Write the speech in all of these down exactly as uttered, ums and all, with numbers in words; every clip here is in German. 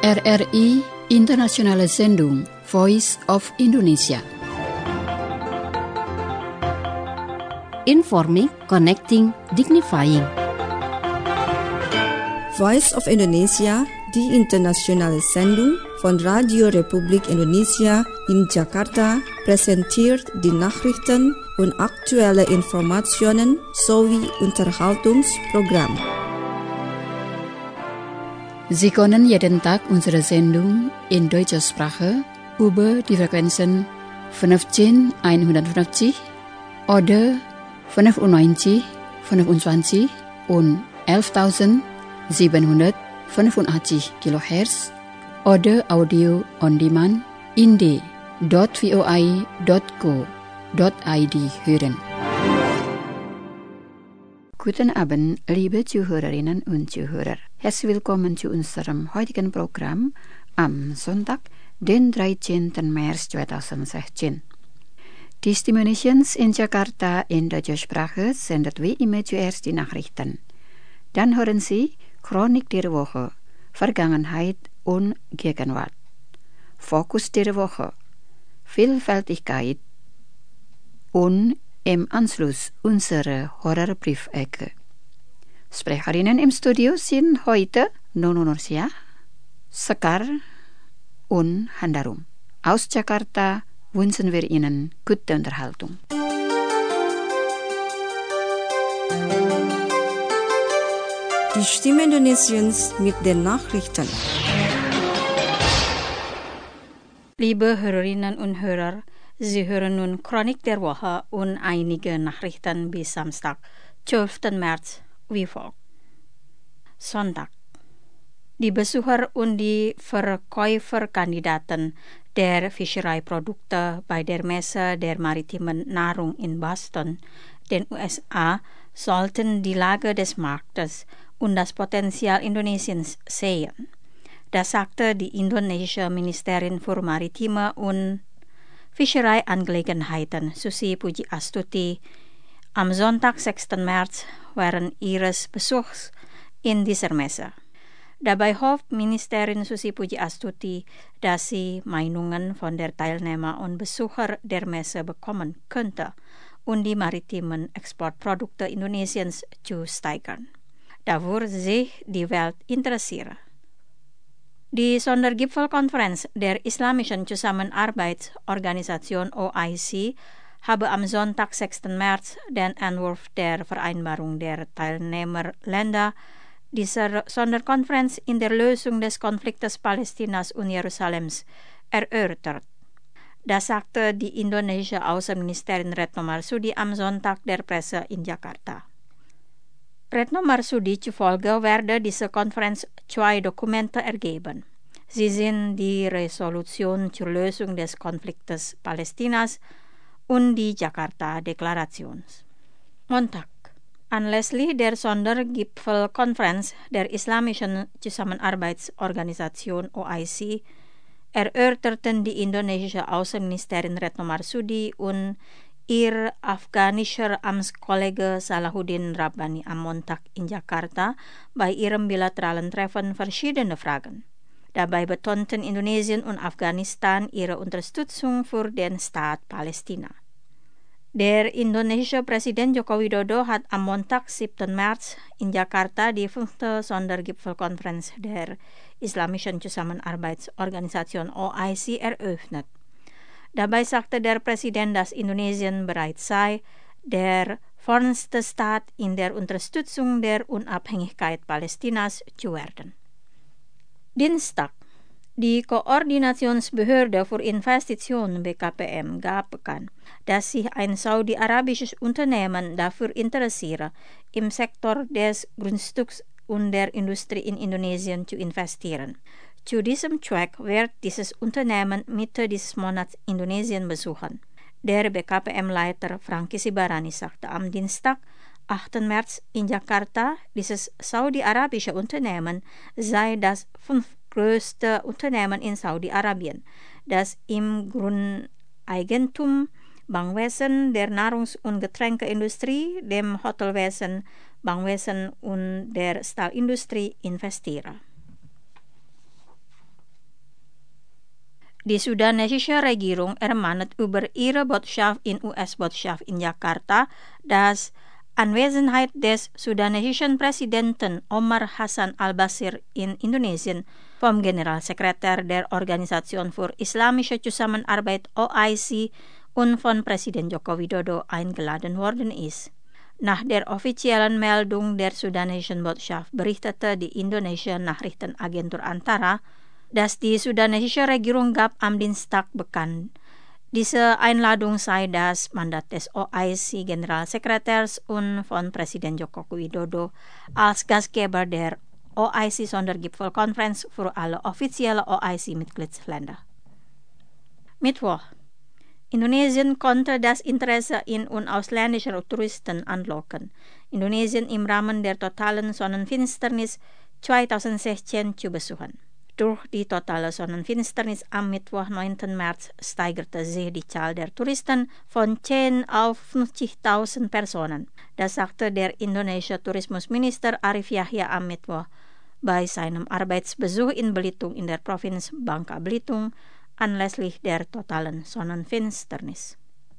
R R I Internationale Sendung Voice of Indonesia. Informing, connecting, dignifying. Voice of Indonesia, die internationale Sendung von Radio Republik Indonesia in Jakarta, präsentiert die Nachrichten und aktuelle Informationen sowie Unterhaltungsprogramm. Sie können jeden Tag unsere Sendung in deutscher Sprache über die Frequenzen fünfzehn einhundertfünfzig oder fünfundneunzig fünfundzwanzig und elftausendsiebenhundertfünfundachtzig Kilohertz oder Audio on Demand in d punkt voi punkt co punkt id hören. Guten Abend, liebe Zuhörerinnen und Zuhörer. Herzlich willkommen zu unserem heutigen Programm am Sonntag, den dreizehnten März zweitausendsechzehn. Die Stimulations in Jakarta in deutscher Sprache sendet wie immer zuerst die Nachrichten. Dann hören Sie Chronik der Woche, Vergangenheit und Gegenwart. Fokus der Woche, Vielfältigkeit und im Anschluss unsere Horrorbriefecke. Sprecherinnen im Studio sind heute Nono Nursia, Sekar und Handarum. Aus Jakarta wünschen wir Ihnen gute Unterhaltung. Die Stimme Indonesiens mit den Nachrichten. Liebe Hörerinnen und Hörer, Sie hören nun Chronik der Woche und einige Nachrichten bis Samstag, zwölften März, wie folgt. Sonntag. Die Besucher und die Verkäuferkandidaten der Fischereiprodukte bei der Messe der maritimen Nahrung in Boston, den U S A, sollten die Lage des Marktes und das Potenzial Indonesiens sehen. Das sagte die indonesische Ministerin für Maritime und Fischereiangelegenheiten Susi Pujiastuti am Sonntag, sechsten März, während ihres Besuchs in dieser Messe. Dabei hofft Ministerin Susi Pujiastuti, dass sie Meinungen von der Teilnehmer und Besucher der Messe bekommen könnte, um die maritimen Exportprodukte Indonesiens zu steigern. Dafür sich die Welt interessiert. Die Sondergipfelkonferenz der Islamischen Zusammenarbeitsorganisation O I C habe am Sonntag, sechsten März, den Entwurf der Vereinbarung der Teilnehmerländer dieser Sonderkonferenz in der Lösung des Konfliktes Palästinas und Jerusalems erörtert. Das sagte die indonesische Außenministerin Retno Marsudi am Sonntag der Presse in Jakarta. Retno Marsudi zufolge werde diese Konferenz zwei Dokumente ergeben. Sie sind die Resolution zur Lösung des Konfliktes Palästinas und die Jakarta-Deklaration. Montag. Anlässlich der Sondergipfelkonferenz der Islamischen Zusammenarbeitsorganisation O I C erörterten die indonesische Außenministerin Retno Marsudi und ihr afghanischer Amtskollege Salahuddin Rabbani am Montag in Jakarta bei ihrem bilateralen Treffen verschiedene Fragen. Dabei betonten Indonesien und Afghanistan ihre Unterstützung für den Staat Palästina. Der indonesische Präsident Joko Widodo hat am Montag, siebten März, in Jakarta die fünfte Sondergipfelkonferenz der Islamischen Zusammenarbeitsorganisation O I C eröffnet. Dabei sagte der Präsident, dass Indonesien bereit sei, der vornste Staat in der Unterstützung der Unabhängigkeit Palästinas zu werden. Dienstag. Die Koordinationsbehörde für Investitionen B K P M gab bekannt, dass sich ein saudi-arabisches Unternehmen dafür interessiere, im Sektor des Grundstücks und der Industrie in Indonesien zu investieren. Zu diesem Zweck wird dieses Unternehmen Mitte dieses Monats Indonesien besuchen. Der B K P M-Leiter Franky Sibarani sagte am Dienstag, achten März in Jakarta, dieses saudi-arabische Unternehmen sei das fünftgrößte Unternehmen in Saudi-Arabien, das im Grundeigentum Bankwesen, der Nahrungs- und Getränkeindustrie, dem Hotelwesen, Bankwesen und der Stahlindustrie investiere. Die sudanesische Regierung ermahnt über ihre Botschaft in U S-Botschaft in Jakarta, dass Anwesenheit des sudanesischen Präsidenten Omar Hassan al-Bashir in Indonesien vom Generalsekretär der Organisation für Islamische Zusammenarbeit O I C und von Präsident Joko Widodo eingeladen worden ist. Nach der offiziellen Meldung der sudanesischen Botschaft berichtete die indonesische Nachrichtenagentur Antara, dass die sudanesische Regierung gab am Dienstag bekannt, diese Einladung sei das Mandat des O I C-Generalsekretärs und von Präsident Joko Widodo als Gastgeber der O I C-Sondergipfelkonferenz für alle offizielle O I C-Mitgliedsländer. Mittwoch. Indonesien konnte das Interesse in- und ausländischer Touristen anlocken, Indonesien im Rahmen der totalen Sonnenfinsternis zweitausendsechzehn zu besuchen. Durch die totale Sonnenfinsternis am Mittwoch, neunten März, steigerte sich die Zahl der Touristen von zehn auf fünfzigtausend Personen. Das sagte der indonesische Tourismusminister Arif Yahya am Mittwoch bei seinem Arbeitsbesuch in Belitung in der Provinz Bangka Belitung anlässlich der totalen Sonnenfinsternis.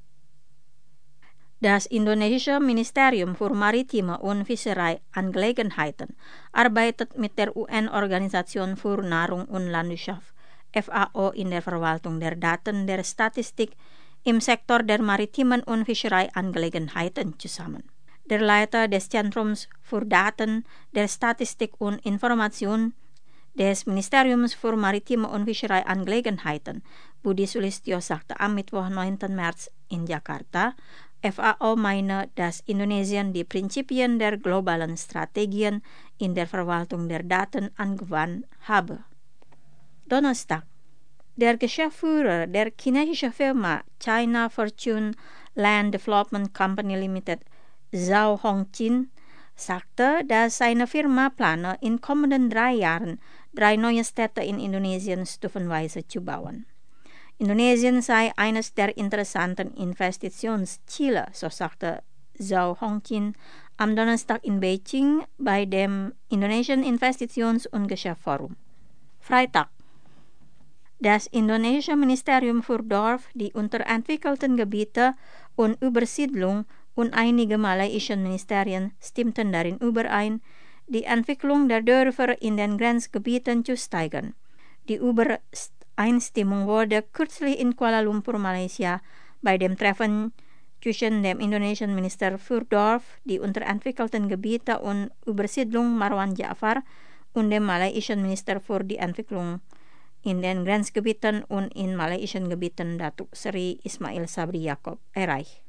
Das indonesische Ministerium für Maritime und Fischereiangelegenheiten arbeitet mit der U N-Organisation für Nahrung und Landwirtschaft F A O in der Verwaltung der Daten der Statistik im Sektor der maritimen und Fischereiangelegenheiten zusammen. Der Leiter des Zentrums für Daten der Statistik und Information des Ministeriums für Maritime und Fischereiangelegenheiten, Budi Sulistyo, sagte am Mittwoch, neunten März in Jakarta, F A O meine, dass Indonesien die Prinzipien der globalen Strategien in der Verwaltung der Daten angewandt habe. Donnerstag. Der Geschäftsführer der chinesischen Firma China Fortune Land Development Company Limited, Zhao Hongqin, sagte, dass seine Firma plane, in kommenden drei Jahren drei neue Städte in Indonesien stufenweise zu bauen. Indonesien sei eines der interessanten Investitionsziele, so sagte Zhao Hongqin am Donnerstag in Beijing bei dem Indonesian Investitions- und Geschäftsforum. Freitag. Das indonesische Ministerium für Dorf, die unterentwickelten Gebiete und Übersiedlung und einige malaysische Ministerien stimmten darin überein, die Entwicklung der Dörfer in den Grenzgebieten zu steigern. Die Übereinstimmung wurde kürzlich in Kuala Lumpur, Malaysia, bei dem Treffen zwischen dem indonesischen Minister für Dorf, die unterentwickelten Gebiete und Übersiedlung Marwan Ja'far und dem malaysischen Minister für die Entwicklung in den Grenzgebieten und in malaysischen Gebieten Datuk Seri Ismail Sabri Yaakob erreicht.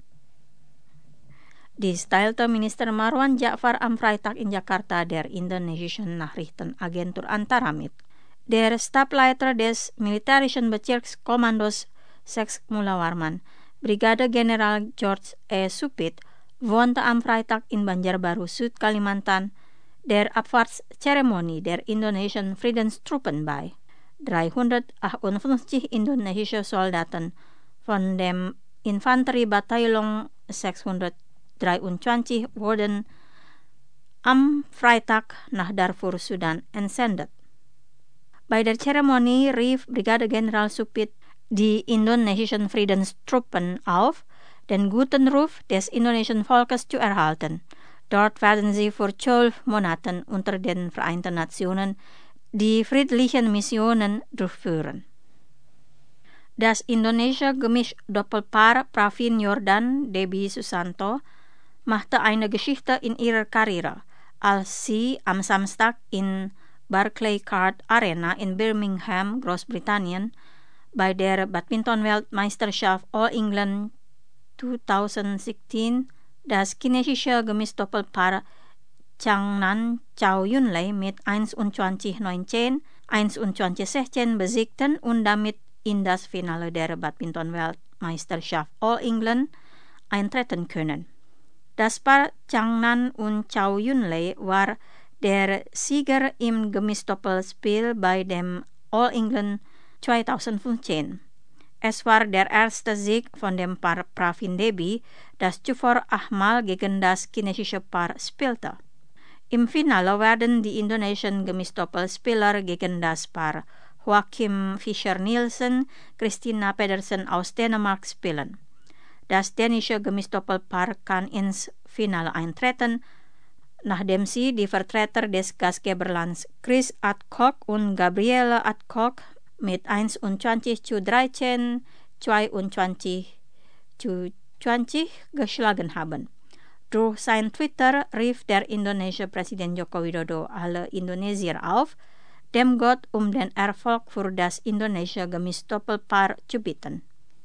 Dies teilte Minister Marwan Ja'far am Freitag in Jakarta der indonesischen Nachrichtenagentur Antara mit. Der Stableiter des militärischen Bezirkskommandos Seks Mula Warman, Brigade General George E. Supit, wohnte am Freitag in Banjarbaru, Süd Kalimantan, der Abfahrtszeremonie der indonesischen Friedenstruppen bei. dreihundertachtundfünfzig indonesische Soldaten von dem Infanteriebataillon sechshundertdreiundzwanzig wurden am Freitag nach Darfur, Sudan, entsendet. Bei der Zeremonie rief Brigade General Supit die indonesischen Friedenstruppen auf, den guten Ruf des indonesischen Volkes zu erhalten. Dort werden sie vor zwölf Monaten unter den Vereinten Nationen die friedlichen Missionen durchführen. Das indonesische Gemisch-Doppelpaar Pravin Jordan Debbie Susanto machte eine Geschichte in ihrer Karriere, als sie am Samstag in Barclaycard Arena in Birmingham, Großbritannien, bei der Badminton-Weltmeisterschaft All England zwanzig sechzehn das chinesische Gemischtdoppelpaar Changnan Chao Yunlei mit einundzwanzig neunzehn, einundzwanzig sechzehn besiegten und damit in das Finale der Badminton-Weltmeisterschaft All England eintreten können. Das Paar Changnan und Chao Yunlei war der Sieger im Gemischtdoppelspiel bei dem All England zwanzig fünfzehn. Es war der erste Sieg von dem Paar Pravin Debbie, das zuvor achtmal gegen das chinesische Paar spielte. Im Finale werden die indonesischen Gemischtdoppelspieler gegen das Paar Joachim Fischer-Nielsen, Christina Pedersen aus Dänemark spielen. Das dänische Gemisstoppelpaar kann ins Finale eintreten, nachdem sie die Vertreter des Gastgeberlands Chris Adcock und Gabriele Adcock mit einundzwanzig zu dreizehn, zweiundzwanzig zu zwanzig geschlagen haben. Durch sein Twitter rief der indonesische Präsident Joko Widodo alle Indonesier auf, dem Gott um den Erfolg für das indonesische Gemisstoppelpaar zu bitten.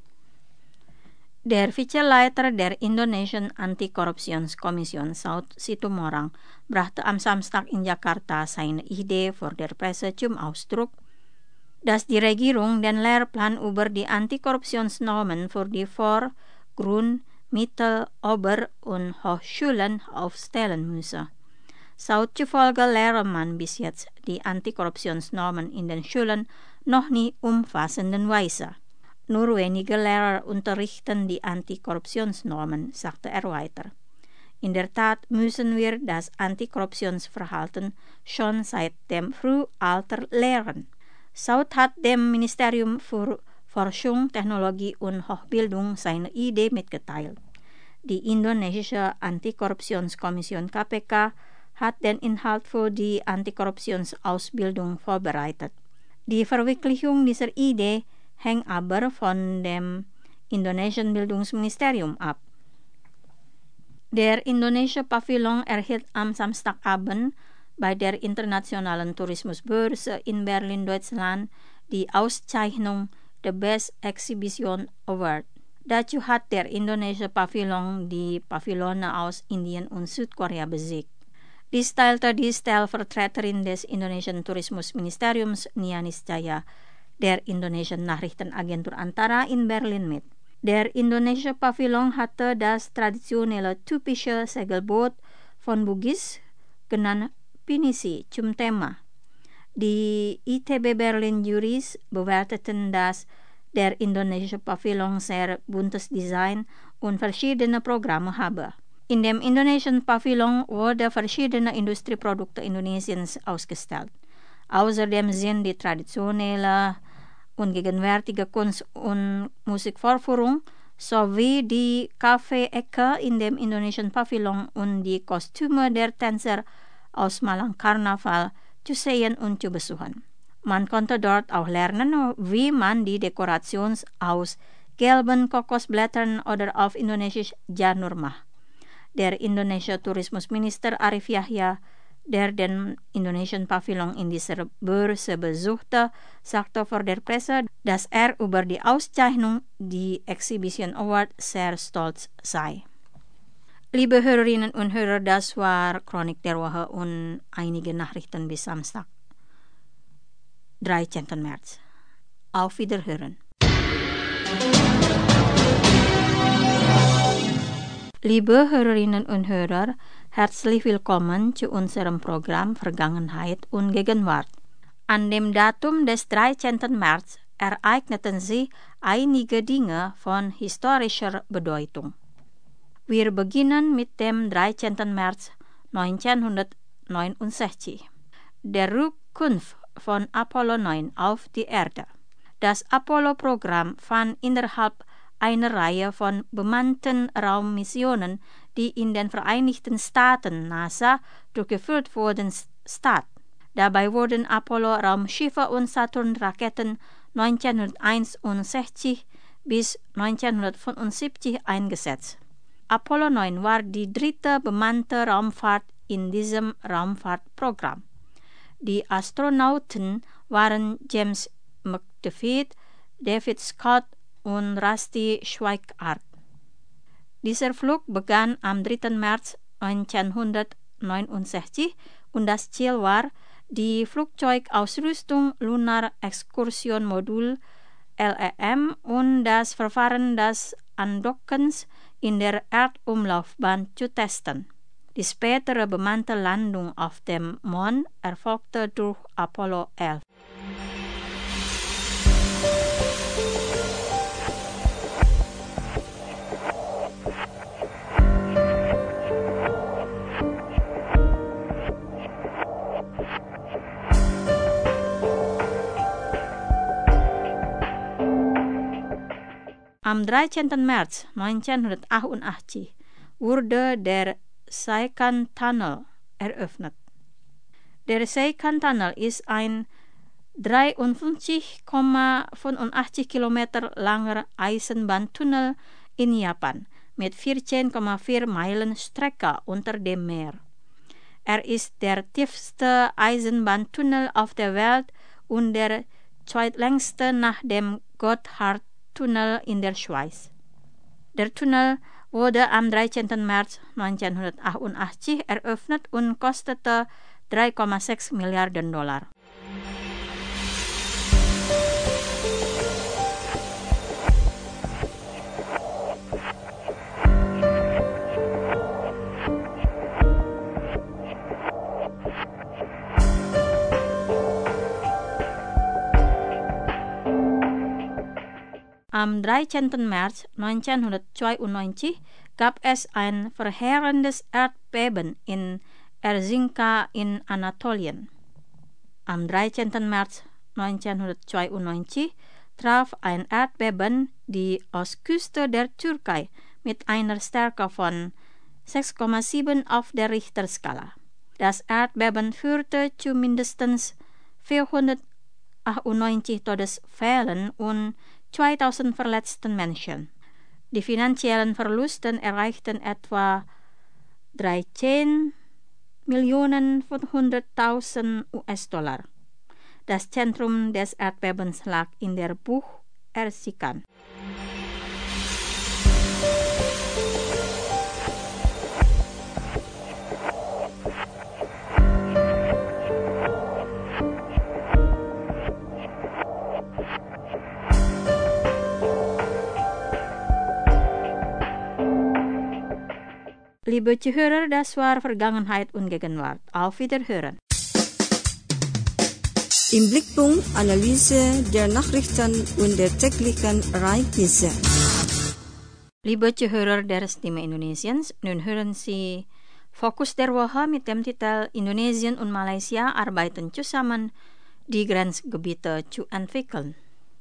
Der Vizeleiter der Indonesian Anti-Korruptionskommission Saud Situmorang brachte am Samstag in Jakarta seine Idee vor der Presse zum Ausdruck, dass die Regierung den Lehrplan über die Antikorruptionsnormen für die Vor-, Grund-, Mittel-, Ober- und Hochschulen aufstellen müsse. Saud zufolge lehre man bis jetzt die Antikorruptionsnormen in den Schulen noch nie umfassenden Weise. Nur wenige Lehrer unterrichten die Antikorruptionsnormen, sagte er weiter. In der Tat müssen wir das Antikorruptionsverhalten schon seit dem Frühalter lehren. Saud hat dem Ministerium für Forschung, Technologie und Hochbildung seine Idee mitgeteilt. Die indonesische Antikorruptionskommission K P K hat den Inhalt für die Antikorruptionsausbildung vorbereitet. Die Verwirklichung dieser Idee hängt aber von dem indonesischen Bildungsministerium ab. Der indonesische Pavillon erhielt am Samstagabend bei der Internationalen Tourismusbörse in Berlin, Deutschland, die Auszeichnung The Best Exhibition Award. Dazu hat der indonesische Pavillon die Pavillone aus Indien und Südkorea besiegt. Dies teilte die Stellvertreterin des indonesischen Tourismusministeriums Nia Niscaya der indonesischen Nachrichtenagentur Antara in Berlin mit. Der indonesische Pavillon hatte das traditionelle typische Segelboot von Bugis, genannt Pinisi, zum Thema. Die I T B Berlin Juries bewerteten, dass der indonesische Pavillon sehr buntes Design und verschiedene Programme habe. In dem indonesischen Pavillon wurden verschiedene Industrieprodukte Indonesiens ausgestellt. Außerdem sind die traditionelle und gegenwärtige Kunst- und Musikvorführung sowie die Kaffee-Ecke in dem indonesischen Pavillon und die Kostüme der Tänzer aus Malang Karnaval zu sehen und zu besuchen. Man konnte dort auch lernen, wie man die Dekoration aus gelben Kokosblättern oder auf Indonesisch Janur macht. Der indonesische Tourismusminister Arif Yahya, der den indonesischen Pavillon in dieser Börse besuchte, sagte vor der Presse, dass er über die Auszeichnung, die Exhibition Award, sehr stolz sei. Liebe Hörerinnen und Hörer, das war Chronik der Woche und einige Nachrichten bis Samstag, dreizehnten März. Auf Wiederhören. Liebe Hörerinnen und Hörer, herzlich willkommen zu unserem Programm Vergangenheit und Gegenwart. An dem Datum des dreizehnten März ereigneten sich einige Dinge von historischer Bedeutung. Wir beginnen mit dem dreizehnten März neunzehnhundertneunundsechzig, der Rückkunft von Apollo neun auf die Erde. Das Apollo-Programm fand innerhalb einer Reihe von bemannten Raummissionen, die in den Vereinigten Staaten NASA durchgeführt wurden, statt. Dabei wurden Apollo-Raumschiffe und Saturn-Raketen neunzehnhunderteinundsechzig bis neunzehnhundertfünfundsiebzig eingesetzt. Apollo neun war die dritte bemannte Raumfahrt in diesem Raumfahrtprogramm. Die Astronauten waren James McDivitt, David Scott und Rusty Schweickart. Dieser Flug begann am dritten März neunzehnhundertneunundsechzig und das Ziel war, die Flugzeugausrüstung Lunar Excursion Modul L E M und das Verfahren des Andockens in der Erdumlaufbahn zu testen. Die spätere bemannte Landung auf dem Mond erfolgte durch Apollo elf. Am dreizehnten März neunzehnhundertachtundachtzig wurde der Seikan-Tunnel eröffnet. Der Seikan-Tunnel ist ein dreiundfünfzig Komma fünfundachtzig Kilometer langer Eisenbahntunnel in Japan mit vierzehn Komma vier Meilen Strecke unter dem Meer. Er ist der tiefste Eisenbahntunnel auf der Welt und der zweitlängste nach dem Gotthardtunnel in der Schweiz. Der Tunnel wurde am dreizehnten März neunzehnhundertachtundachtzig eröffnet und kostete drei Komma sechs Milliarden Dollar. Am dreizehnten März neunzehnhundertzweiundneunzig gab es ein verheerendes Erdbeben in Erzinca in Anatolien. Am dreizehnten März neunzehnhundertzweiundneunzig traf ein Erdbeben die Ostküste der Türkei mit einer Stärke von sechs Komma sieben auf der Richterskala. Das Erdbeben führte zu mindestens vierhundertachtundneunzig Todesfällen und zweitausend verletzten Menschen. Die finanziellen Verluste erreichten etwa dreizehn Millionen fünfhunderttausend U S-Dollar. Das Zentrum des Erdbebens lag in der Bucht Erzincan. Liebe Zuhörer, das war Vergangenheit und Gegenwart. Auf Wiederhören. Im Blickpunkt Analyse der Nachrichten und der täglichen Ereignisse. Liebe Zuhörer der Stimme Indonesiens, nun hören Sie Fokus der Woche mit dem Titel Indonesien und Malaysia arbeiten zusammen, die Grenzgebiete zu entwickeln.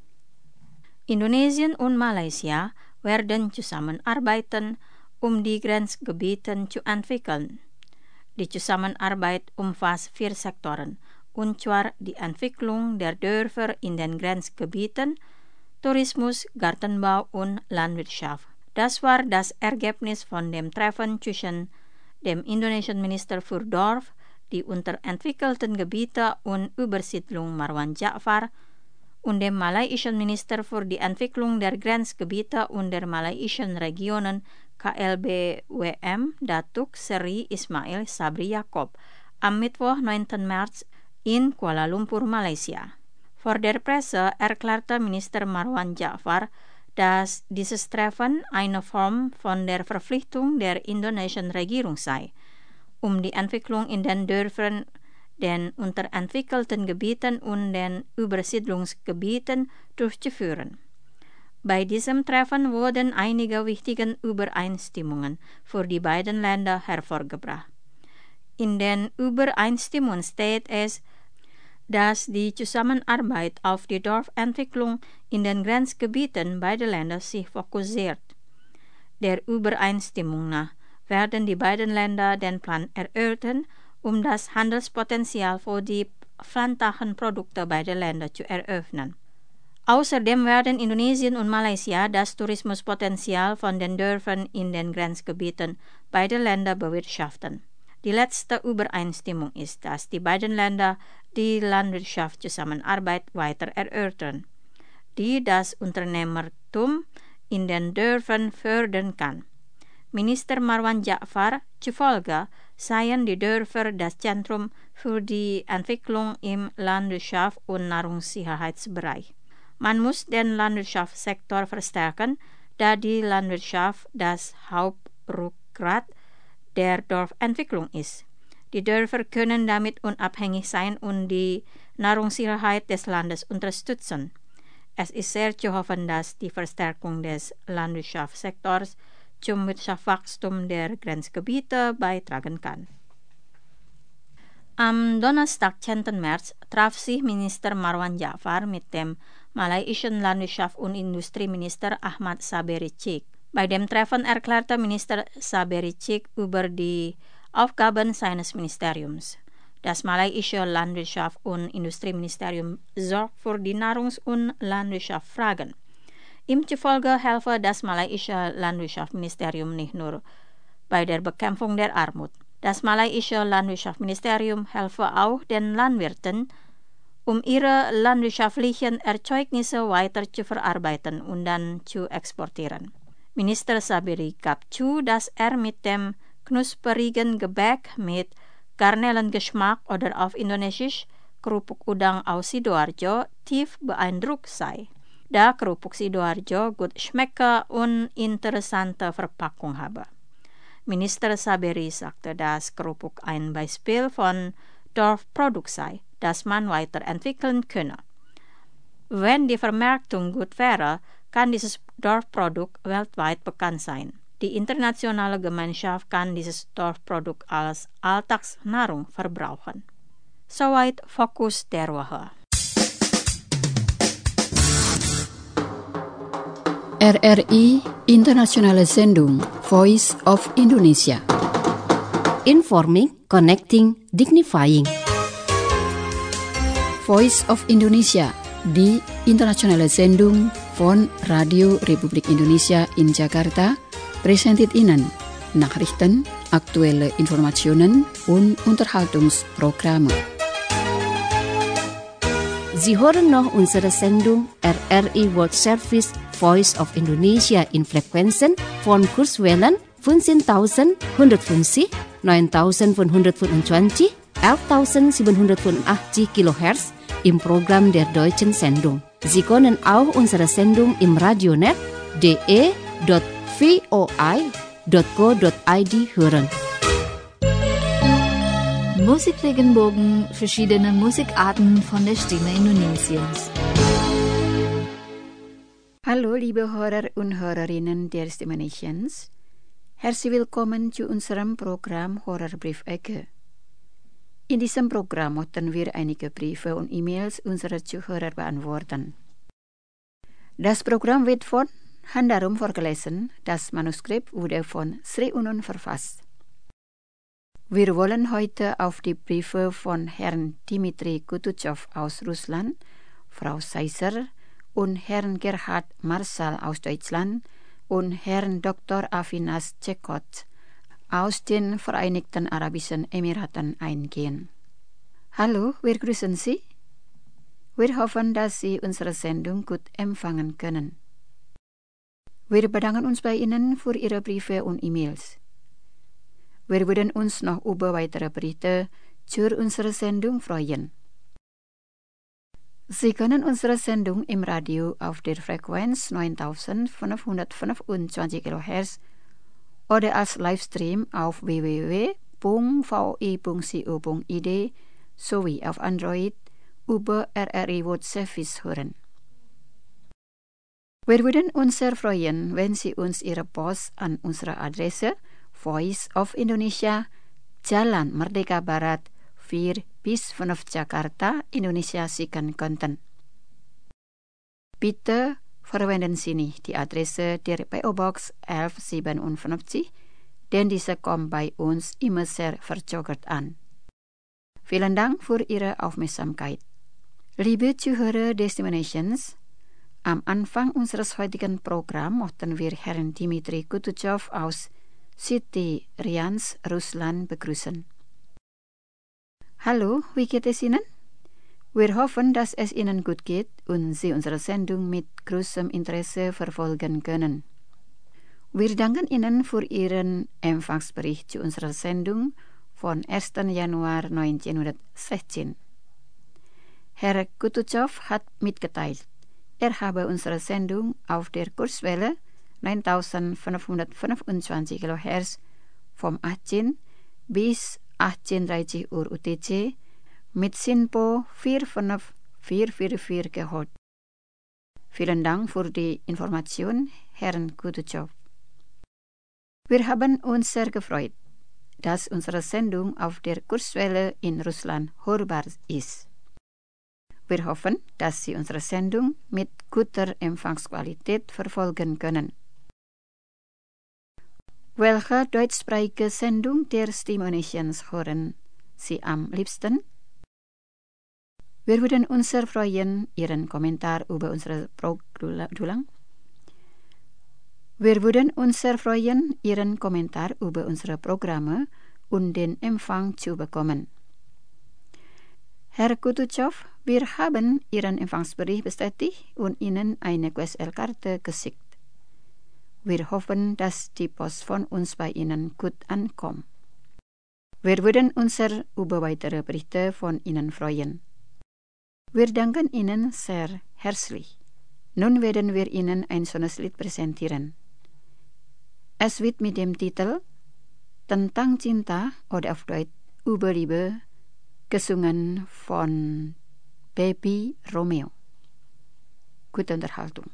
Indonesien und Malaysia werden zusammenarbeiten, um die Grenzgebiete zu entwickeln. Die Zusammenarbeit umfasst vier Sektoren, und zwar die Entwicklung der Dörfer in den Grenzgebieten, Tourismus, Gartenbau und Landwirtschaft. Das war das Ergebnis von dem Treffen zwischen dem indonesischen Minister für Dorf, die unterentwickelten Gebiete und Übersiedlung Marwan Ja'far und dem malaiischen Minister für die Entwicklung der Grenzgebiete und der malaiischen Regionen K L B W M Datuk Seri Ismail Sabri Yaakob am Mittwoch, neunten März in Kuala Lumpur, Malaysia. Vor der Presse erklärte Minister Marwan Ja'far, dass dieses Treffen eine Form von der Verpflichtung der indonesischen Regierung sei, um die Entwicklung in den Dörfern, den unterentwickelten Gebieten und den Übersiedlungsgebieten durchzuführen. Bei diesem Treffen wurden einige wichtige Übereinstimmungen für die beiden Länder hervorgebracht. In den Übereinstimmungen steht es, dass die Zusammenarbeit auf die Dorfentwicklung in den Grenzgebieten beider Länder sich fokussiert. Der Übereinstimmung nach werden die beiden Länder den Plan erörtern, um das Handelspotenzial für die Pflanzenprodukte beider Länder zu eröffnen. Außerdem werden Indonesien und Malaysia das Tourismuspotenzial von den Dörfern in den Grenzgebieten beider Länder bewirtschaften. Die letzte Übereinstimmung ist, dass die beiden Länder die Landwirtschaftszusammenarbeit weiter erörtern, die das Unternehmertum in den Dörfern fördern kann. Minister Marwan Ja'far zufolge seien die Dörfer das Zentrum für die Entwicklung im Landwirtschaft- und Nahrungssicherheitsbereich. Man muss den Landwirtschaftssektor verstärken, da die Landwirtschaft das Hauptrückgrat der Dorfentwicklung ist. Die Dörfer können damit unabhängig sein und die Nahrungssicherheit des Landes unterstützen. Es ist sehr zu hoffen, dass die Verstärkung des Landwirtschaftssektors zum Wirtschaftswachstum der Grenzgebiete beitragen kann. Am Donnerstag, zehnten März, traf sich Minister Marwan Ja'far mit dem Malaysischen Landwirtschaft und Industrieminister Ahmad Saberi Cik. Bei dem Treffen erklärte Minister Saberi Cik über die Aufgaben seines Ministeriums. Das Malaysische Landwirtschaft und Industrieministerium sorgt für die Nahrungs- und Landwirtschaftsfragen. Ihm zufolge helfe das Malaysische Landwirtschaftsministerium nicht nur bei der Bekämpfung der Armut. Das Malaysische Landwirtschaftsministerium helfe auch den Landwirten, um ihre landwirtschaftlichen Erzeugnisse weiter zu verarbeiten und dann zu exportieren. Minister Saberi gab zu, dass er mit dem knusperigen Gebäck mit Garnelengeschmack oder auf Indonesisch kerupuk udang aus Sidoarjo tief beeindruckt sei, da kerupuk Sidoarjo gut schmecke und interessante Verpackung habe. Minister Saberi sagte, dass Kerupuk ein Beispiel von Dorfprodukt sei, das man weiterentwickeln könne. Wenn die Vermarktung gut wäre, kann dieses Dorfprodukt weltweit bekannt sein. Die internationale Gemeinschaft kann dieses Dorfprodukt als Alltagsnahrung verbrauchen. Soweit Fokus der Woche. R R I Internationale Sendung Voice of Indonesia. Informing, connecting, dignifying. Voice of Indonesia, die internationale Sendung von Radio Republik Indonesia in Jakarta, präsentiert Ihnen Nachrichten, aktuelle Informationen und Unterhaltungsprogramme. Sie hören noch unsere Sendung R R I World Service Voice of Indonesia in Frequenzen von Kurzwellen fünfzehntausendeinhundertfünfzig, neuntausendfünfhundertfünfundzwanzig, elftausendsiebenhundertfünfundachtzig Kilohertz im Programm der deutschen Sendung. Sie können auch unsere Sendung im Radionet d e dot v o i dot co dot i d hören. Musikregenbogen, verschiedene Musikarten von der Stimme Indonesiens. Hallo liebe Hörer und Hörerinnen der Stimme Indonesiens. Herzlich willkommen zu unserem Programm Hörerbriefecke. In diesem Programm möchten wir einige Briefe und E-Mails unserer Zuhörer beantworten. Das Programm wird von Handarum vorgelesen, das Manuskript wurde von Sri Unun verfasst. Wir wollen heute auf die Briefe von Herrn Dimitri Kutuchow aus Russland, Frau Seiser und Herrn Gerhard Marschall aus Deutschland und Herrn Doktor Avinas Cekot aus den Vereinigten Arabischen Emiraten eingehen. Hallo, wir grüßen Sie. Wir hoffen, dass Sie unsere Sendung gut empfangen können. Wir bedanken uns bei Ihnen für Ihre Briefe und E-Mails. Wir würden uns noch über weitere Berichte zu unserer Sendung freuen. Sie können unsere Sendung im Radio auf der Frequenz neuntausendfünfhundertfünfundzwanzig Kilohertz oder als Livestream auf w w w punkt v i punkt co punkt i d sowie auf Android über R R I World Service hören. Wir würden uns sehr freuen, wenn Sie uns Ihre Post an unsere Adresse Voice of Indonesia, Jalan Merdeka Barat vier bis fünf Jakarta, Indonesia schicken könnten. Bitte verwenden Sie nicht die Adresse der P O Box elf siebenundfünfzig, denn diese kommt bei uns immer sehr verzögert an. Vielen Dank für Ihre Aufmerksamkeit. Liebe Zuhörer des Destinations, am Anfang unseres heutigen Programms möchten wir Herrn Dimitri Kutuchow aus City Rians, Russland begrüßen. Hallo, wie geht es Ihnen? Wir hoffen, dass es Ihnen gut geht und Sie unsere Sendung mit großem Interesse verfolgen können. Wir danken Ihnen für Ihren Empfangsbericht zu unserer Sendung von ersten Januar neunzehnhundertsechzehn. Herr Kutuchow hat mitgeteilt, er habe unsere Sendung auf der Kurzwelle neuntausendfünfhundertfünfundzwanzig Kilohertz vom achtzehn bis achtzehn Uhr dreißig Uhr U T C mit SINPO vier fünf vier vier vier gehört. Vielen Dank für die Information, Herrn Kutuchow. Wir haben uns sehr gefreut, dass unsere Sendung auf der Kurzwelle in Russland hörbar ist. Wir hoffen, dass Sie unsere Sendung mit guter Empfangsqualität verfolgen können. Welche deutschsprachige Sendung der Stimme-Nations hören Sie am liebsten? Wir würden uns sehr freuen, Ihren Kommentar über unsere Programme. Wir würden uns sehr freuen, Ihren Kommentar über unsere Programme und den Empfang zu bekommen. Herr Kutuchow, wir haben Ihren Empfangsbericht bestätigt und Ihnen eine Q S L-Karte geschickt. Wir hoffen, dass die Post von uns bei Ihnen gut ankommt. Wir würden uns sehr über weitere Berichte von Ihnen freuen. Wir danken Ihnen sehr herzlich. Nun werden wir Ihnen ein schönes Lied präsentieren. Es wird mit dem Titel Tentang Cinta oder auf Deutsch Über Liebe gesungen von Baby Romeo. Gute Unterhaltung.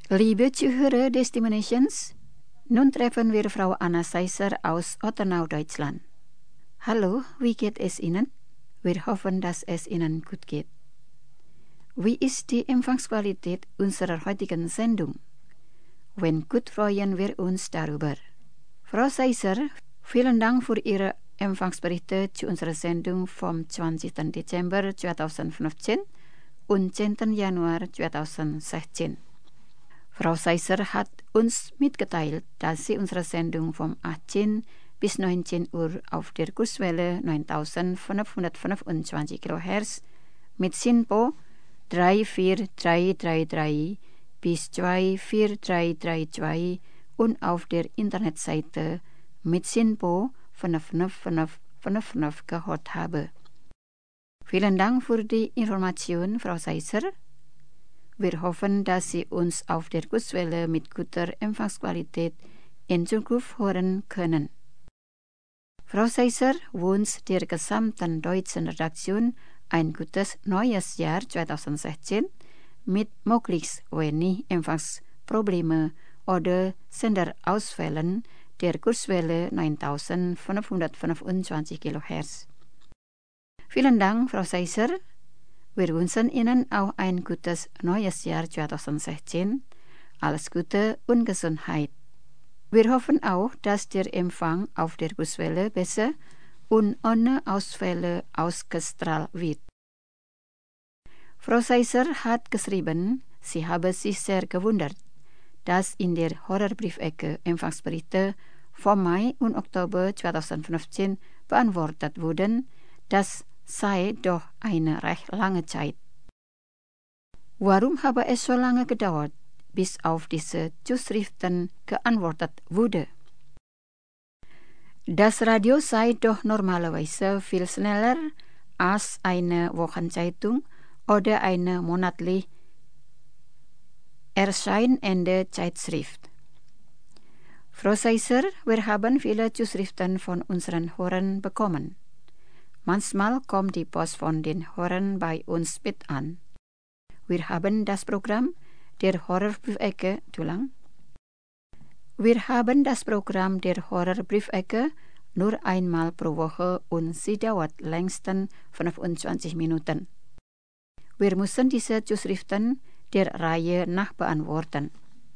Liebe Zuhörer des Destinations, nun treffen wir Frau Anna Seiser aus Ottenau, Deutschland. Hallo, wie geht es Ihnen? Wir hoffen, dass es Ihnen gut geht. Wie ist die Empfangsqualität unserer heutigen Sendung? Wenn gut, freuen wir uns darüber. Frau Seiser, vielen Dank für Ihre Empfangsberichte zu unserer Sendung vom zwanzigsten Dezember zweitausendfünfzehn und zehnten Januar zweitausendsechzehn. Frau Seiser hat uns mitgeteilt, dass sie unsere Sendung vom achtzehn bis neunzehn Uhr auf der Kurswelle neuntausendfünfhundertfünfundzwanzig Kilohertz mit SINPO drei vier drei drei drei bis zwei vier drei drei zwei und auf der Internetseite mit SINPO fünf fünf fünf fünf fünf gehört habe. Vielen Dank für die Information, Frau Seiser. Wir hoffen, dass Sie uns auf der Kurswelle mit guter Empfangsqualität in Zukunft hören können. Frau Seiser wünscht der gesamten deutschen Redaktion ein gutes neues Jahr zweitausendsechzehn mit möglichst wenig Empfangsprobleme oder Senderausfällen der Kurswelle neuntausendfünfhundertfünfundzwanzig Kilohertz. Vielen Dank, Frau Seiser. Wir wünschen Ihnen auch ein gutes neues Jahr zweitausendsechzehn. Alles Gute und Gesundheit. Wir hoffen auch, dass der Empfang auf der Kurswelle besser und ohne Ausfälle ausgestrahlt wird. Frau Seiser hat geschrieben, sie habe sich sehr gewundert, dass in der Horrorbriefecke Empfangsberichte vom Mai und Oktober zweitausendfünfzehn beantwortet wurden. Das sei doch eine recht lange Zeit. Warum habe es so lange gedauert, bis auf diese Zuschriften geantwortet wurde? Das Radio sei doch normalerweise viel schneller als eine Wochenzeitung oder eine monatlich erscheinende Zeitschrift. Frau Seiser, wir haben viele Zuschriften von unseren Hörern bekommen. Manchmal kommt die Post von den Hörern bei uns spät an. Wir haben das Programm der Horrorbriefecke zu lang. Wir haben das Programm der Horrorbriefecke nur einmal pro Woche und sie dauert längstens fünfundzwanzig Minuten. Wir müssen diese Zuschriften der Reihe nach beantworten.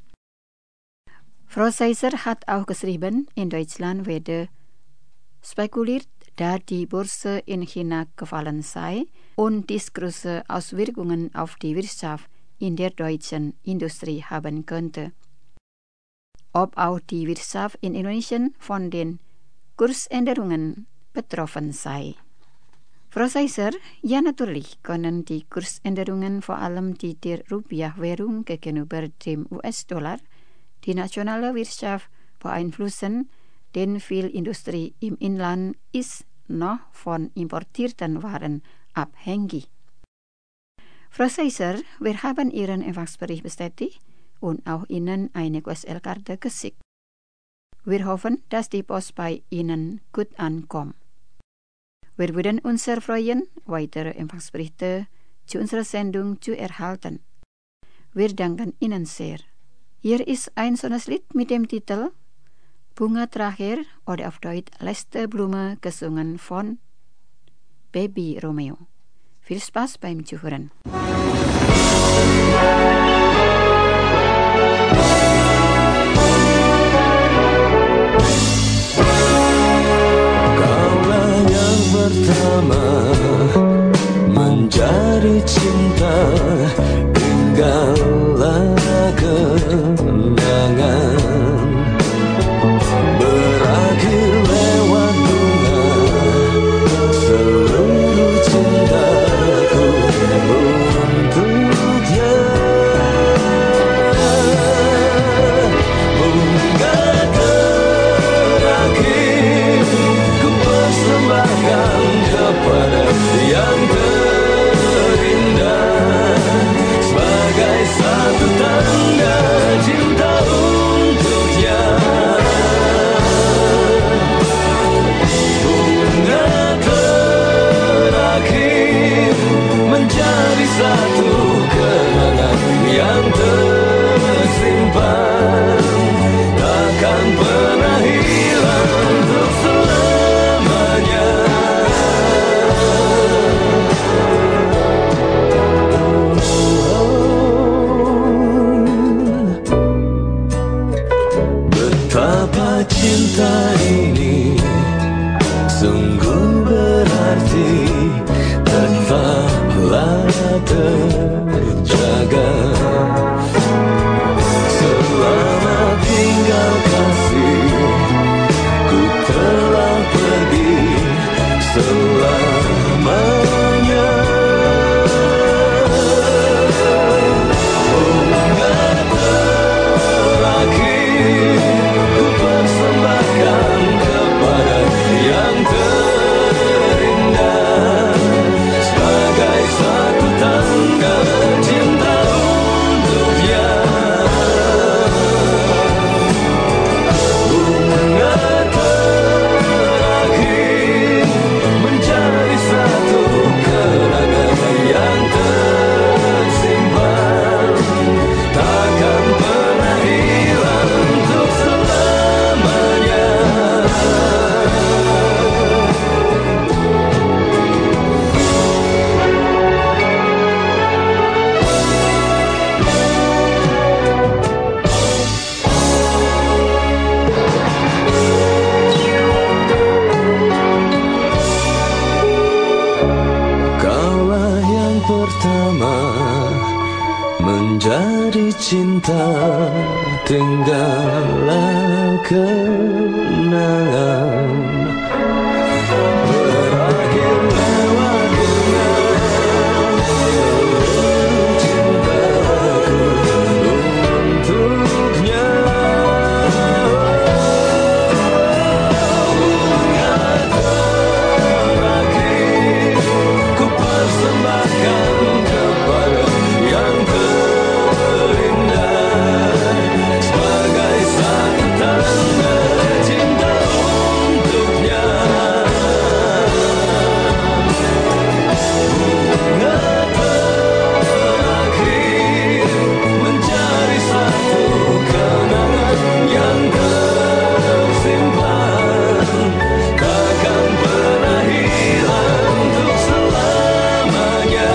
Frau Seiser hat auch geschrieben, in Deutschland werde spekuliert, da die Börse in China gefallen sei und dies große Auswirkungen auf die Wirtschaft in der deutschen Industrie haben könnte. Ob auch die Wirtschaft in Indonesien von den Kursänderungen betroffen sei. Frau Seiser, ja natürlich können die Kursänderungen vor allem die der Rupiah-Währung gegenüber dem U S-Dollar die nationale Wirtschaft beeinflussen, denn viel Industrie im Inland ist noch von importierten Waren abhängig. Frau Seiser, wir haben Ihren Empfangsbericht bestätigt und auch Ihnen eine Q S L-Karte geschickt. Wir hoffen, dass die Post bei Ihnen gut ankommt. Wir würden uns sehr freuen, weitere Empfangsberichte zu unserer Sendung zu erhalten. Wir danken Ihnen sehr. Hier ist ein Sonnenslied mit dem Titel Bunga Terakhir oder auf Deutsch Letzte Blume, gesungen von Baby Romeo. Viel Spaß beim Zuhören. Kaulah yang pertama mencari cinta, tinggallah kenangan. Berakhir lewat bunga seluruh cintaku untuknya. Bunga terakhir ku persembahkan kepada yang terindah sebagai satu tanda cinta untuk terjaga. Selamat tinggal kasih, ku telah pergi selamanya. Bunga terakhir ku persembahkan kepada yang terindah, sebagai satu tanda cinta untuknya. Bunga terakhir menjadi satu kenangan yang tersimpan, takkan pernah hilang untuk selamanya. Kaulah yang pertama menjadi cinta, tinggallah kenangan. Berakhir lewat bunga seluruh cintaku untuknya. Bunga terakhir ku persembahkan kepada yang terindah, sebagai satu tanda cinta untuknya. Bunga terakhir menjadi satu kenangan yang tersimpan, takkan pernah hilang untuk selamanya.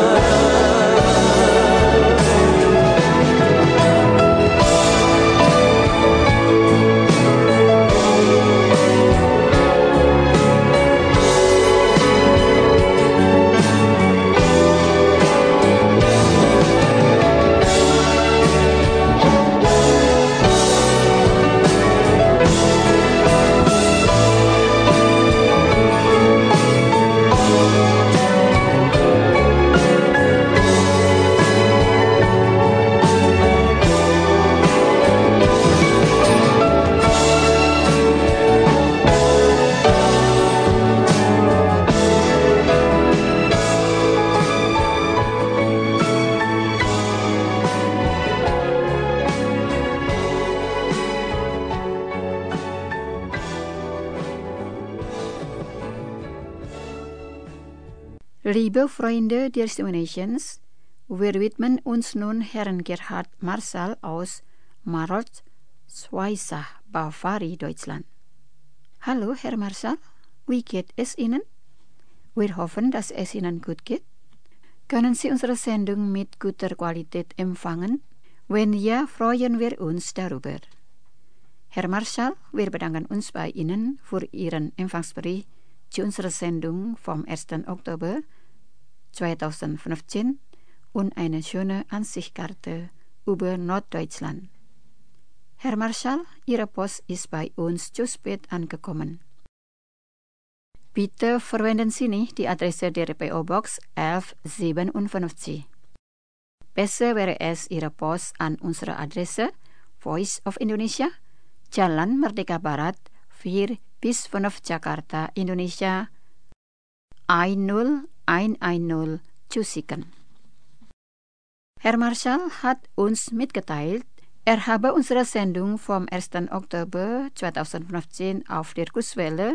Liebe Freunde der Nations, wir widmen uns nun Herrn Gerhard Marschall aus Marolz, Schweizach, Bavaria, Deutschland. Hallo, Herr Marschall, wie geht es Ihnen? Wir hoffen, dass es Ihnen gut geht. Können Sie unsere Sendung mit guter Qualität empfangen? Wenn ja, freuen wir uns darüber. Herr Marschall, wir bedanken uns bei Ihnen für Ihren Empfangsbericht zu unserer Sendung vom ersten Oktober zweitausendfünfzehn und eine schöne Ansichtskarte über Norddeutschland. Herr Marschall, Ihre Post ist bei uns zu spät angekommen. Bitte verwenden Sie nicht die Adresse der P O-Box elf siebenundfünfzig. Besser wäre es, Ihre Post an unsere Adresse Voice of Indonesia, Jalan Merdeka Barat vier bis fünf Jakarta, Indonesia null eins eins null zu schicken. Herr Marschall hat uns mitgeteilt, er habe unsere Sendung vom ersten Oktober zweitausendfünfzehn auf der Kurswelle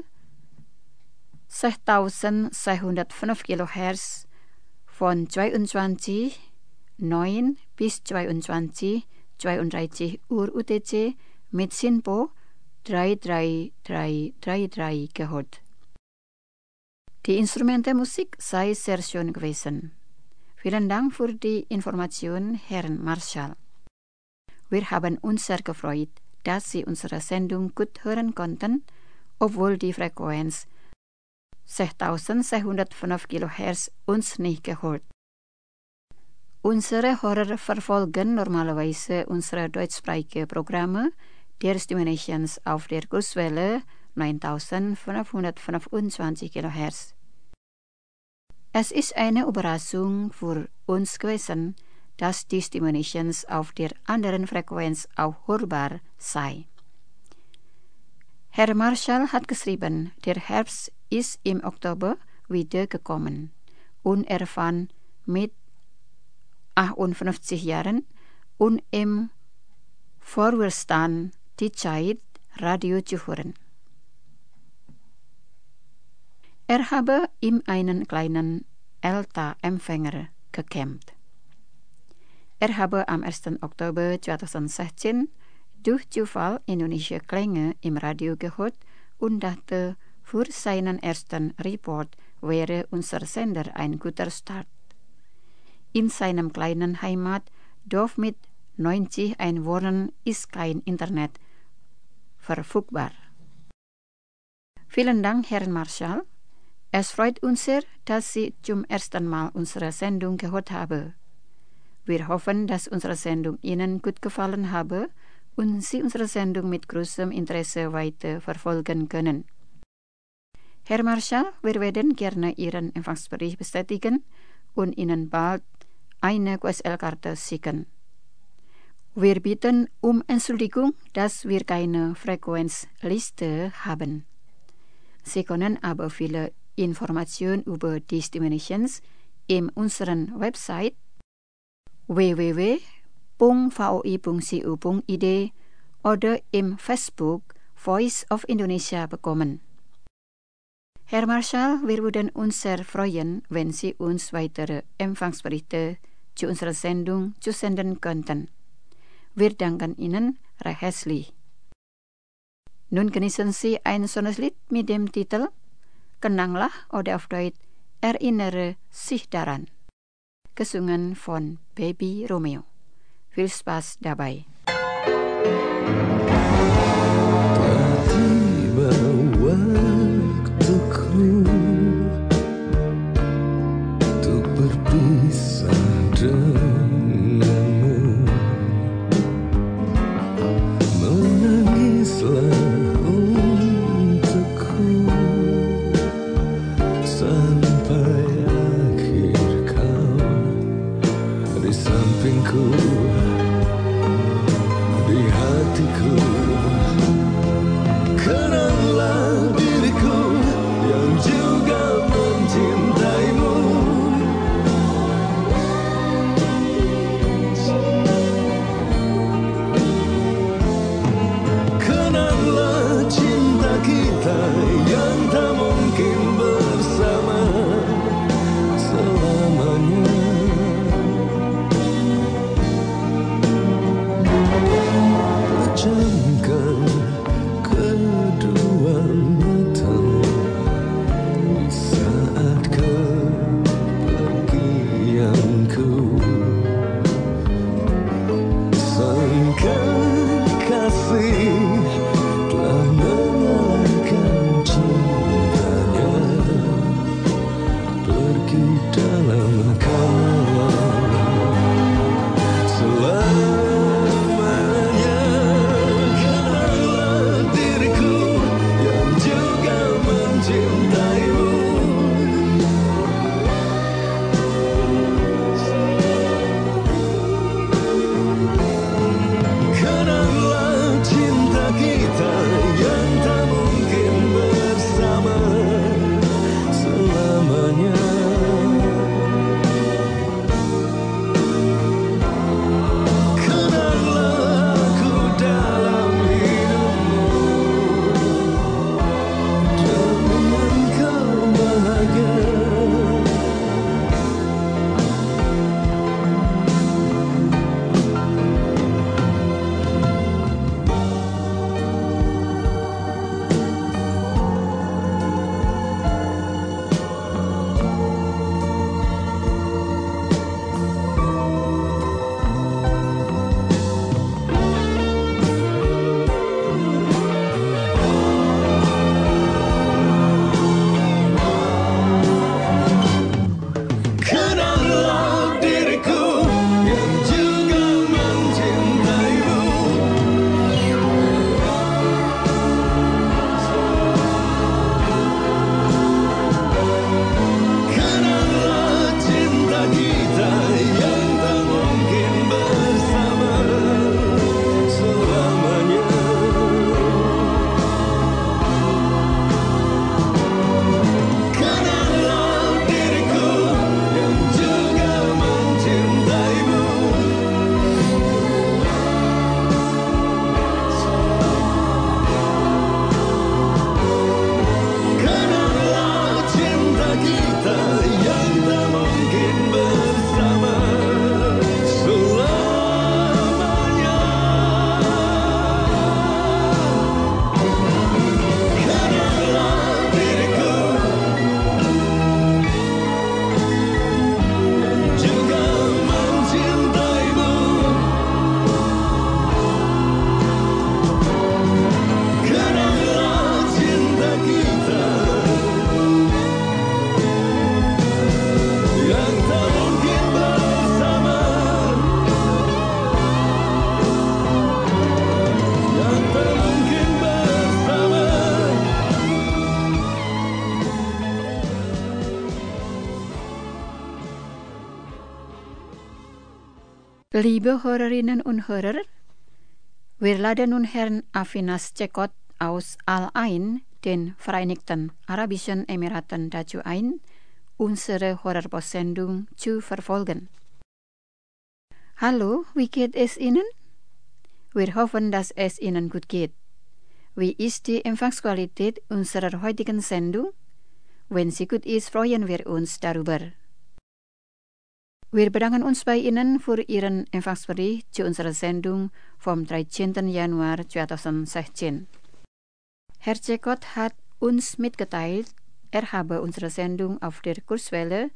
sechstausendsechshundertfünf Kilohertz von zweiundzwanzig neun bis zweiundzwanzig zweiunddreißig Uhr U T C mit SINPO drei drei drei drei drei gehört. Die Instrumentenmusik sei sehr schön gewesen. Vielen Dank für die Information, Herrn Marschall. Wir haben uns sehr gefreut, dass Sie unsere Sendung gut hören konnten, obwohl die Frequenz sechstausendsechshundertfünf Kilohertz uns nicht gehört. Unsere Horror verfolgen normalerweise unsere deutschsprachige Programme der Stimulations auf der Kurswelle neuntausendfünfhundertfünfundzwanzig Kilohertz. Es ist eine Überraschung für uns gewesen, dass die Stimulations auf der anderen Frequenz auch hörbar sei. Herr Marshall hat geschrieben, der Herbst ist im Oktober wiedergekommen und er fand mit achtundfünfzig Jahren und im Vorruhestand die Zeit, Radio zu hören. Er habe in einen kleinen Elta-Empfänger gekämpft. Er habe am ersten Oktober zweitausendsechzehn durch Zufall Indonesia Klänge im Radio gehört und dachte, für seinen ersten Report wäre unser Sender ein guter Start. In seinem kleinen Heimatdorf mit neunzig Einwohnern ist kein Internet verfügbar. Vielen Dank, Herr Marshall. Es freut uns sehr, dass Sie zum ersten Mal unsere Sendung gehört haben. Wir hoffen, dass unsere Sendung Ihnen gut gefallen habe und Sie unsere Sendung mit großem Interesse weiter verfolgen können. Herr Marshall, wir werden gerne Ihren Empfangsbericht bestätigen und Ihnen bald eine Q S L-Karte schicken. Wir bitten um Entschuldigung, dass wir keine Frequenzliste haben. Sie können aber viele Informationen über die Stimulations in unseren Website w w w punkt v o i punkt c u punkt i d oder im Facebook Voice of Indonesia bekommen. Herr Marshall, wir würden uns sehr freuen, wenn Sie uns weitere Empfangsberichte zu unserer Sendung zusenden könnten. Wir danken Ihnen recht herzlich. Nun genießen Sie ein schönes Lied mit dem Titel Kenanglah oder auf Deutsch Erinnere sich daran, gesungen von Baby Romeo. Viel Spaß dabei. Tiba waktuku untuk berpisah denganmu. Menangislah untukku sampai akhir kau di sampingku, di hatiku. Kenanglah diriku yang juga mencintaimu. Kenanglah cinta kita yang tak mungkin bersama selamanya. Pejamkan kedua matamu di saat kepergianku. Sang kekasih telah menyalakan cintanya, pergi dalam kemalam selamanya. Kenanglah diriku yang juga mencintaimu. Kenanglah cinta kita yang tak mungkin bersama selamanya. Liebe Hörerinnen und Hörer, wir laden nun Herrn Avinas Cekot aus Al-Ain, den Vereinigten Arabischen Emiraten, dazu ein, unsere Hörerpostsendung zu verfolgen. Hallo, wie geht es Ihnen? Wir hoffen, dass es Ihnen gut geht. Wie ist die Empfangsqualität unserer heutigen Sendung? Wenn sie gut ist, freuen wir uns darüber. Wir bedanken uns bei Ihnen für Ihren Empfangsbericht zu unserer Sendung vom dreizehnten Januar zweitausendsechzehn. Herr Cekot hat uns mitgeteilt, er habe unsere Sendung auf der Kurswelle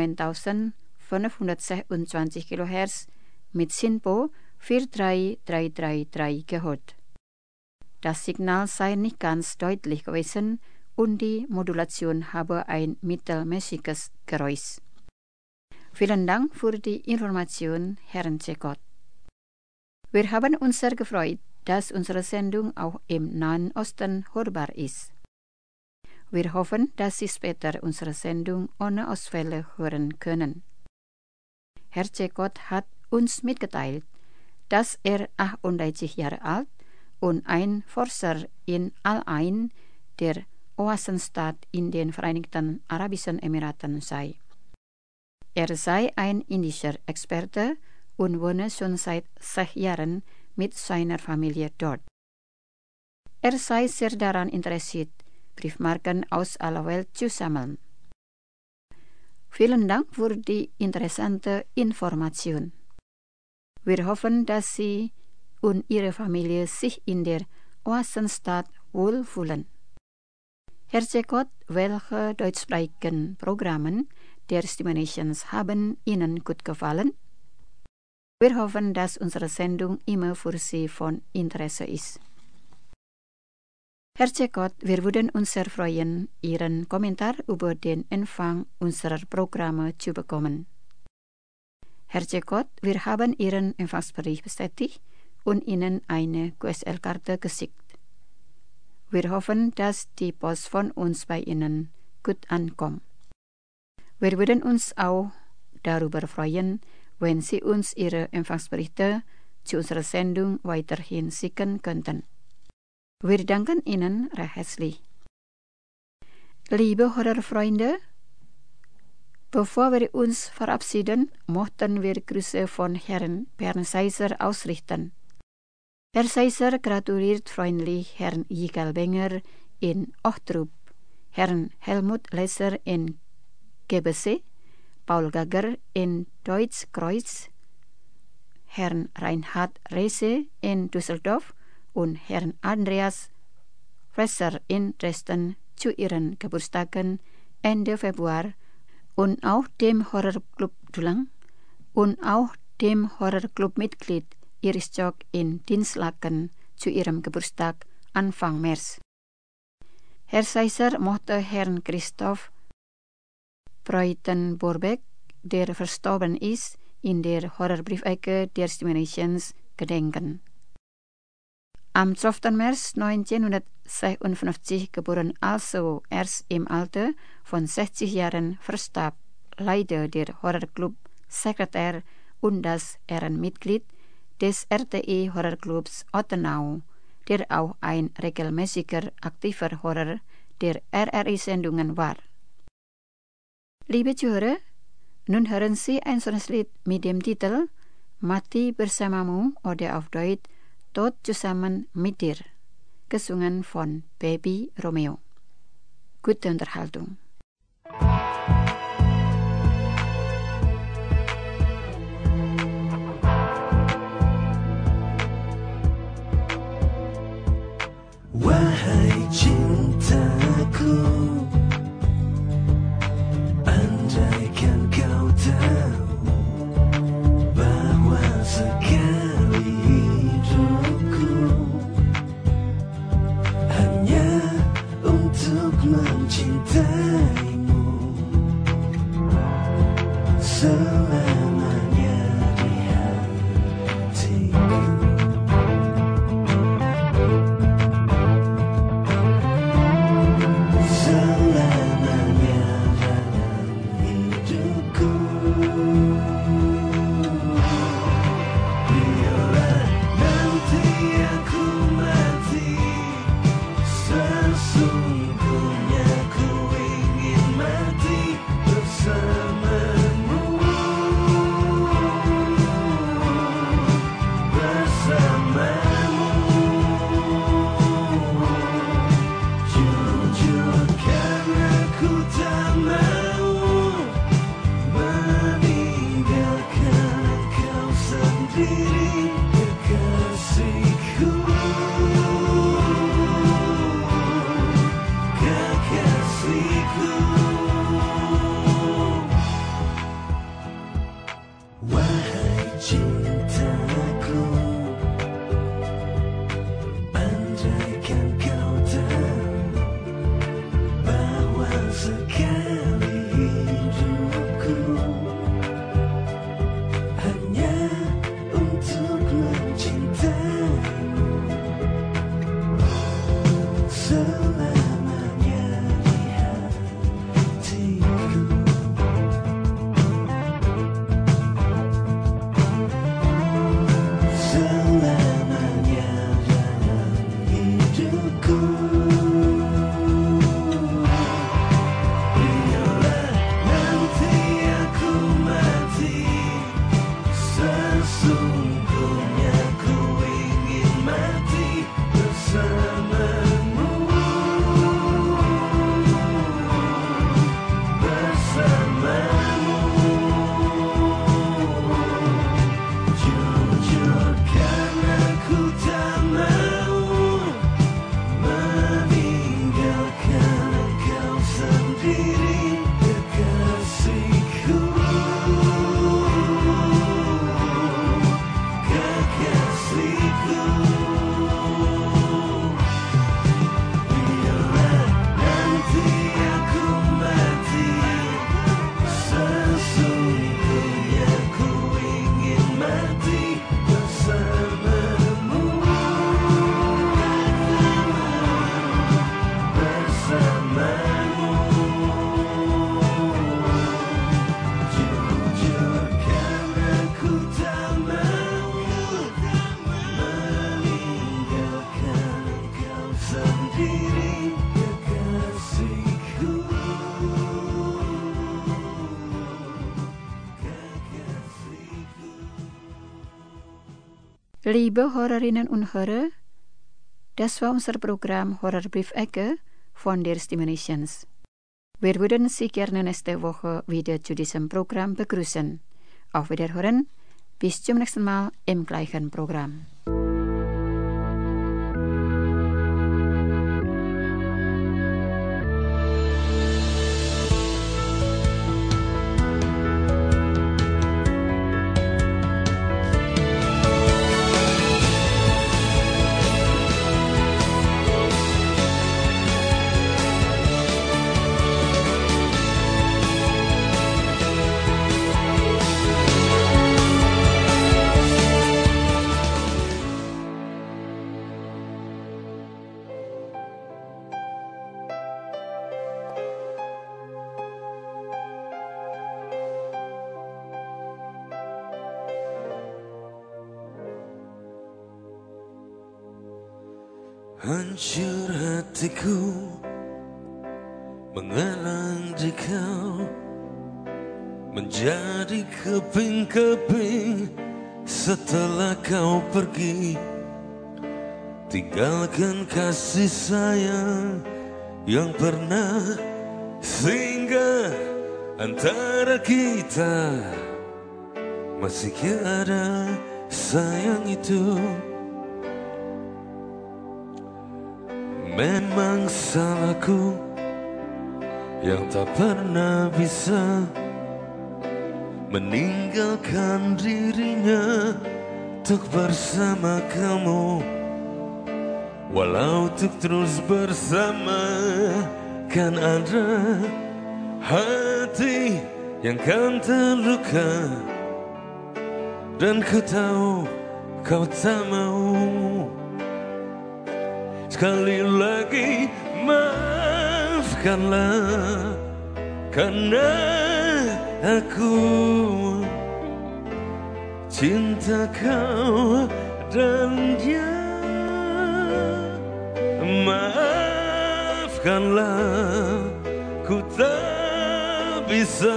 neuntausendfünfhundertsechsundzwanzig Kilohertz mit SINPO vier drei drei drei drei gehört. Das Signal sei nicht ganz deutlich gewesen und die Modulation habe ein mittelmäßiges Geräusch. Vielen Dank für die Information, Herrn Cekot. Wir haben uns sehr gefreut, dass unsere Sendung auch im Nahen Osten hörbar ist. Wir hoffen, dass Sie später unsere Sendung ohne Ausfälle hören können. Herr Cekot hat uns mitgeteilt, dass er achtunddreißig Jahre alt und ein Forscher in Al-Ain, der Oasenstadt in den Vereinigten Arabischen Emiraten, sei. Er sei ein indischer Experte und wohne schon seit sechs Jahren mit seiner Familie dort. Er sei sehr daran interessiert, Briefmarken aus aller Welt zu sammeln. Vielen Dank für die interessante Information. Wir hoffen, dass Sie und Ihre Familie sich in der Oasenstadt wohlfühlen. Herr Cekot, welche deutschsprachigen Programme der Stimulations haben Ihnen gut gefallen? Wir hoffen, dass unsere Sendung immer für Sie von Interesse ist. Herr Cekot, wir würden uns sehr freuen, Ihren Kommentar über den Empfang unserer Programme zu bekommen. Herr Cekot, wir haben Ihren Empfangsbericht bestätigt und Ihnen eine Q S L-Karte geschickt. Wir hoffen, dass die Post von uns bei Ihnen gut ankommt. Wir würden uns auch darüber freuen, wenn Sie uns Ihre Empfangsberichte zu unserer Sendung weiterhin schicken könnten. Wir danken Ihnen recht herzlich. Liebe Hörerfreunde, bevor wir uns verabschieden, möchten wir Grüße von Herrn Bernd Seiser ausrichten. Herr Seiser gratuliert freundlich Herrn Jigal Benger in Ochtrup, Herrn Helmut Lesser in G B C, Paul Gagger in Deutschkreuz, Herrn Reinhard Reese in Düsseldorf und Herrn Andreas Fresser in Dresden zu ihren Geburtstagen Ende Februar und auch dem Horrorclub Dulang und auch dem Horrorclub-Mitglied Iris Jock in Dinslaken zu ihrem Geburtstag Anfang März. Herr Seiser mochte Herrn Christoph Breutenborbeck, der verstorben ist, in der Horrorbriefecke der Stimulations gedenken. Am zwölften März neunzehnhundertsechsundfünfzig geboren, also erst im Alter von sechzig Jahren, verstarb leider der Horrorclub-Sekretär und das Ehrenmitglied des R T I Horrorclubs Ottenau, der auch ein regelmäßiger aktiver Horror der R R I-Sendungen war. Liebe Zuhörer, nun hören Sie ein schönes Lied mit dem Titel Mati bersamamu oder auf Deutsch Tod zusammen mit dir, gesungen von Baby Romeo. Gute Unterhaltung. Wahai cintaku, andaikan kau tahu bahwa sekali hidupku hanya untuk mencintaimu selamanya di hatiku. Liebe Hörerinnen und Hörer, das war unser Programm Horrorbriefecke von der Stimulations. Wir würden Sie gerne nächste Woche wieder zu diesem Programm begrüßen. Auf Wiederhören, bis zum nächsten Mal im gleichen Programm. Hancur hatiku mengenang di kau, menjadi keping-keping setelah kau pergi, tinggalkan kasih sayang yang pernah singgah antara kita. Masih ada sayang itu. Memang salahku yang tak pernah bisa meninggalkan dirinya untuk bersama kamu. Walau untuk terus bersama, kan ada hati yang kan terluka, dan ku tahu kau tak mau. Sekali lagi maafkanlah, karena aku cinta kau dan dia. Maafkanlah, ku tak bisa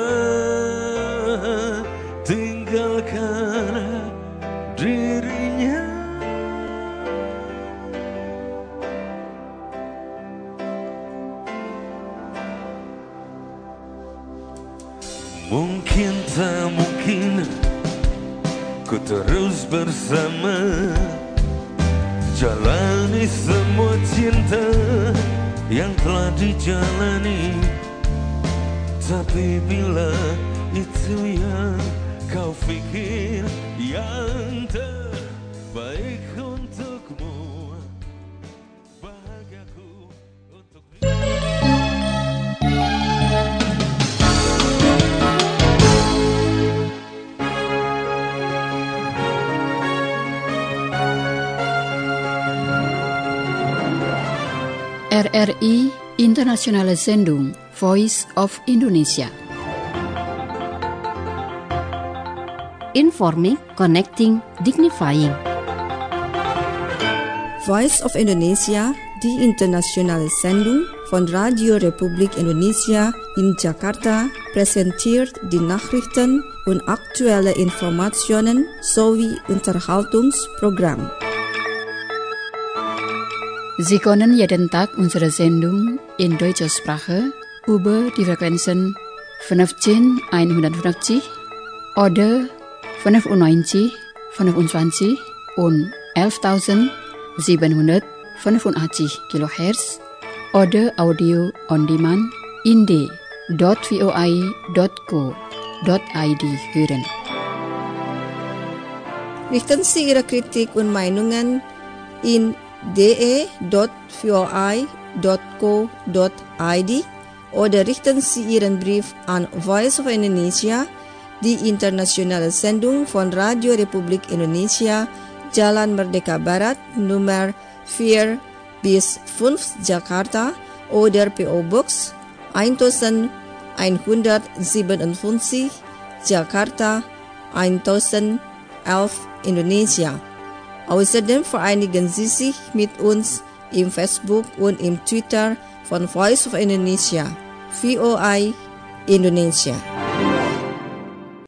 tinggalkan dirinya. Mungkin tak mungkin ku terus bersama, jalani semua cinta yang telah dijalani. Tapi bila itu yang kau pikir yang terbaik untukmu, bahagiaku untuk R R I Internationale Sendung Voice of Indonesia. Informing, connecting, dignifying. Voice of Indonesia, die internationale Sendung von Radio Republik Indonesia in Jakarta, präsentiert die Nachrichten und aktuelle Informationen sowie Unterhaltungsprogramm. Sie können jeden Tag unsere Sendung in deutscher Sprache über die Frequenzen fünfzehn oder fünfundneunzig, fünfundzwanzig und elftausendsiebenhundertfünfundachtzig Kilohertz oder Audio on Demand in d punkt voi punkt co punkt id hören. Richten Sie Ihre Kritik und Meinungen in d e punkt voi punkt co punkt id oder richten Sie Ihren Brief an Voice of Indonesia, die internationale Sendung von Radio Republik Indonesia, Jalan Merdeka Barat, Nummer vier bis fünf Jakarta, oder P O Box elf siebenundfünfzig, Jakarta elf Indonesia. Außerdem vereinigen Sie sich mit uns im Facebook und im Twitter von Voice of Indonesia, V O I Indonesia.